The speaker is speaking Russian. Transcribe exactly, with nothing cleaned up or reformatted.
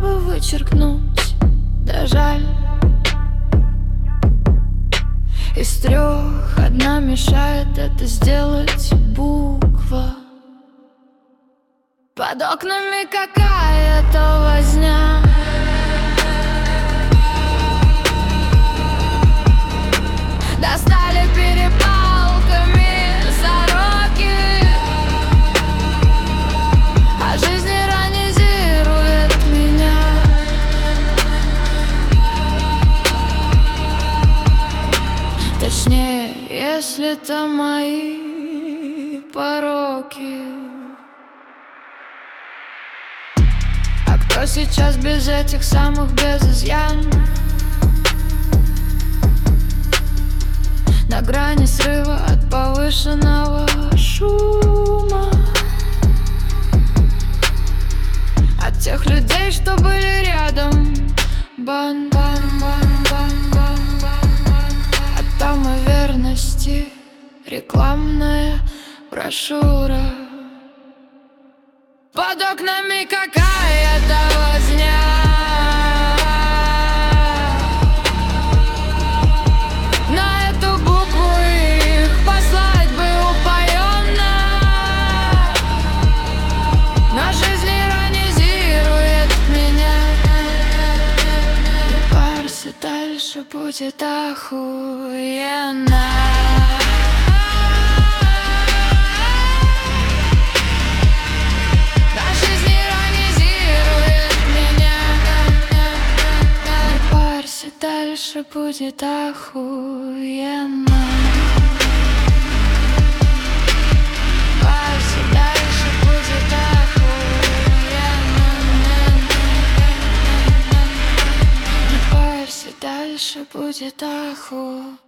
бы вычеркнуть, да жаль. Из трех одна мешает это сделать буква. Под окнами какая-то возня. Достали перепалками сороки, а жизнь иронизирует меня. Точнее, если это мои пороки. А кто сейчас без этих самых без изъянов? На грани срыва от повышенного шума. От тех людей, что были рядом. Бан, бан, бан, бан, бан, бан, бан. От тамой верности рекламная брошюра. Под окнами какая-то возня. Дальше будет охуенно. На жизнь иронизирует меня. Не парься, дальше будет охуенно. Парься, дальше будет охуенно. Дальше будет оху.